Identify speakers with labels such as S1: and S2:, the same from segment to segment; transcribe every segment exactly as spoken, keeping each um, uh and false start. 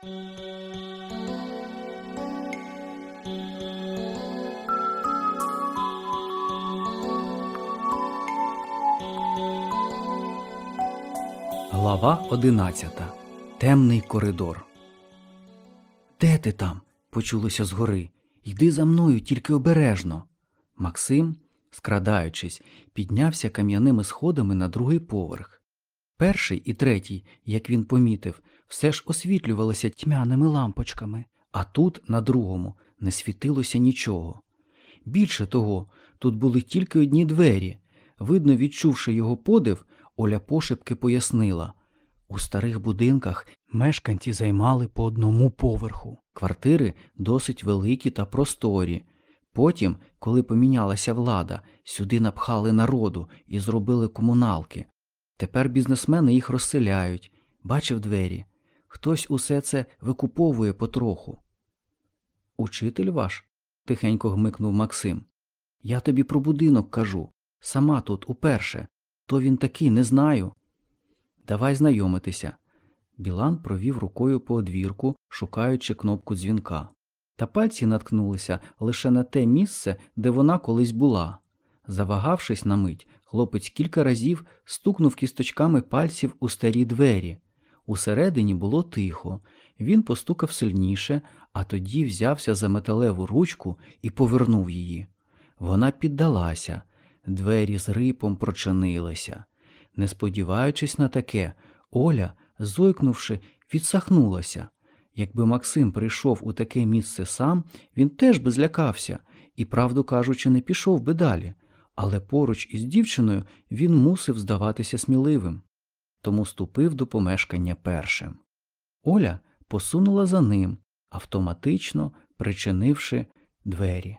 S1: Глава одинадцята. Темний коридор. «Де ти там?» – почулося згори. «Йди за мною, тільки обережно». Максим, скрадаючись, піднявся кам'яними сходами на другий поверх. Перший і третій, як він помітив, все ж освітлювалися тьмяними лампочками, а тут, на другому, не світилося нічого. Більше того, тут були тільки одні двері. Видно, відчувши його подив, Оля пошепки пояснила. У старих будинках мешканці займали по одному поверху. Квартири досить великі та просторі. Потім, коли помінялася влада, сюди напхали народу і зробили комуналки. Тепер бізнесмени їх розселяють. Бачив двері? Хтось усе це викуповує потроху. «Учитель ваш?» – тихенько гмикнув Максим. «Я тобі про будинок кажу. Сама тут уперше. То він такий, не знаю». «Давай знайомитися». Білан провів рукою по одвірку, шукаючи кнопку дзвінка. Та пальці наткнулися лише на те місце, де вона колись була. Завагавшись на мить, хлопець кілька разів стукнув кісточками пальців у старі двері. Усередині було тихо. Він постукав сильніше, а тоді взявся за металеву ручку і повернув її. Вона піддалася. Двері з рипом прочинилися. Не сподіваючись на таке, Оля, зойкнувши, відсахнулася. Якби Максим прийшов у таке місце сам, він теж би злякався і, правду кажучи, не пішов би далі. Але поруч із дівчиною він мусив здаватися сміливим. Тому ступив до помешкання першим. Оля посунула за ним, автоматично причинивши двері.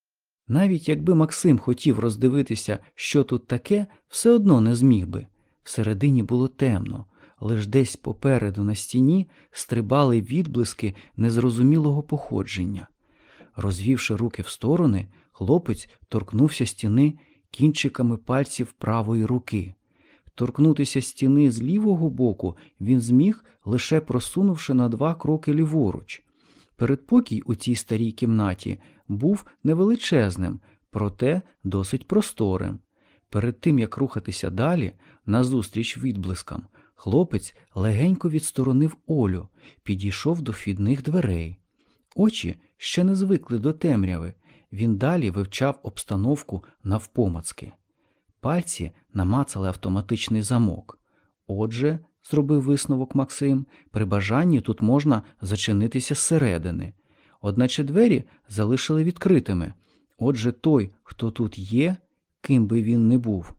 S1: Навіть якби Максим хотів роздивитися, що тут таке, все одно не зміг би. Всередині було темно, лиш десь попереду на стіні стрибали відблиски незрозумілого походження. Розвівши руки в сторони, хлопець торкнувся стіни кінчиками пальців правої руки. Торкнутися стіни з лівого боку він зміг, лише просунувши на два кроки ліворуч. Передпокій у цій старій кімнаті був невеличезним, проте досить просторим. Перед тим, як рухатися далі, назустріч відблискам, хлопець легенько відсторонив Олю, підійшов до вхідних дверей. Очі ще не звикли до темряви, він далі вивчав обстановку навпомацки. Пальці намацали автоматичний замок. Отже, зробив висновок Максим, при бажанні тут можна зачинитися зсередини. Одначе двері залишили відкритими. Отже, той, хто тут є, ким би він не був,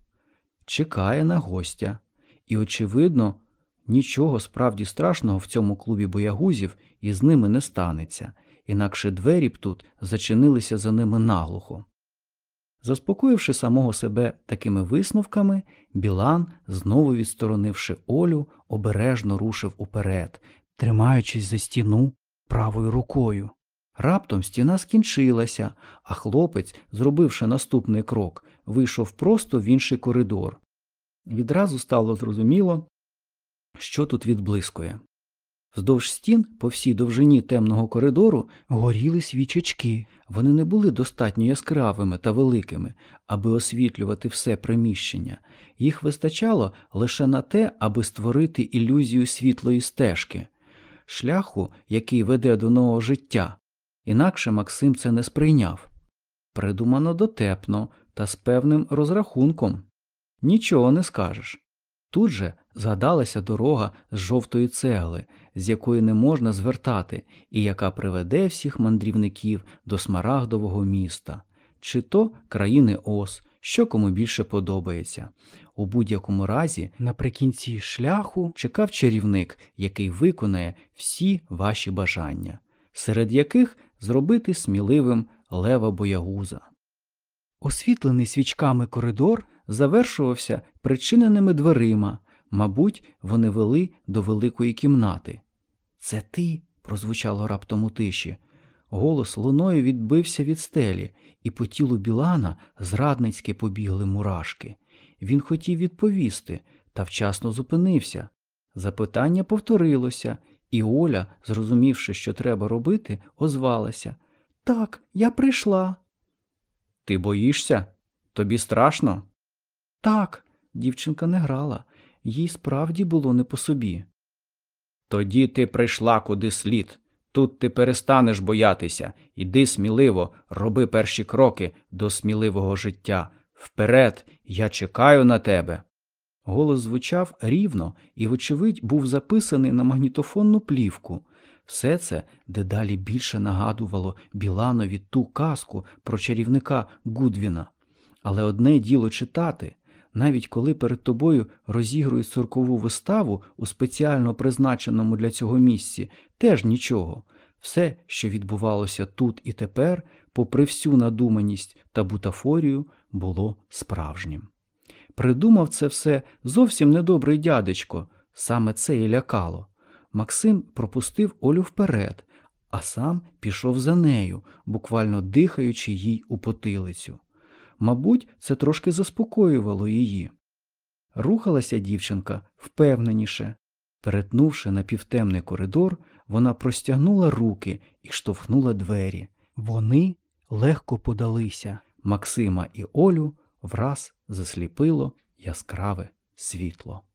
S1: чекає на гостя. І, очевидно, нічого справді страшного в цьому клубі боягузів із ними не станеться, інакше двері б тут зачинилися за ними наглухо. Заспокоївши самого себе такими висновками, Білан, знову відсторонивши Олю, обережно рушив уперед, тримаючись за стіну правою рукою. Раптом стіна скінчилася, а хлопець, зробивши наступний крок, вийшов просто в інший коридор. Відразу стало зрозуміло, що тут відблискує. Вздовж стін, по всій довжині темного коридору, горіли свічечки. Вони не були достатньо яскравими та великими, аби освітлювати все приміщення. Їх вистачало лише на те, аби створити ілюзію світлої стежки, шляху, який веде до нового життя. Інакше Максим це не сприйняв. Придумано дотепно та з певним розрахунком. Нічого не скажеш. Тут же згадалася дорога з жовтої цегли, з якої не можна звертати, і яка приведе всіх мандрівників до Смарагдового міста. Чи то країни Оз, що кому більше подобається. У будь-якому разі, наприкінці шляху чекав чарівник, який виконає всі ваші бажання, серед яких зробити сміливим лева боягуза. Освітлений свічками коридор завершувався причиненими дверима. Мабуть, вони вели до великої кімнати. «Це ти?» – прозвучало раптом у тиші. Голос луною відбився від стелі, і по тілу Білана зрадницьки побігли мурашки. Він хотів відповісти, та вчасно зупинився. Запитання повторилося, І Оля, зрозумівши, що треба робити, озвалася. Так, я прийшла. Ти боїшся? Тобі страшно? Так, дівчинка не грала. Їй справді було не по собі. Тоді ти прийшла куди слід. Тут ти перестанеш боятися. Іди сміливо, роби перші кроки до сміливого життя. Вперед, я чекаю на тебе. Голос звучав рівно і, вочевидь, був записаний на магнітофонну плівку. Все це дедалі більше нагадувало Біланові ту казку про чарівника Гудвіна. Але одне діло читати, навіть коли перед тобою розігрують циркову виставу у спеціально призначеному для цього місці, теж нічого. Все, що відбувалося тут і тепер, попри всю надуманість та бутафорію, було справжнім. Придумав це все зовсім недобрий дядечко, саме це і лякало. Максим пропустив Олю вперед, а сам пішов за нею, буквально дихаючи їй у потилицю. Мабуть, це трошки заспокоювало її. Рухалася дівчинка впевненіше. Перетнувши напівтемний коридор, вона простягнула руки і штовхнула двері. Вони легко подалися. Максима і Олю враз засліпило яскраве світло.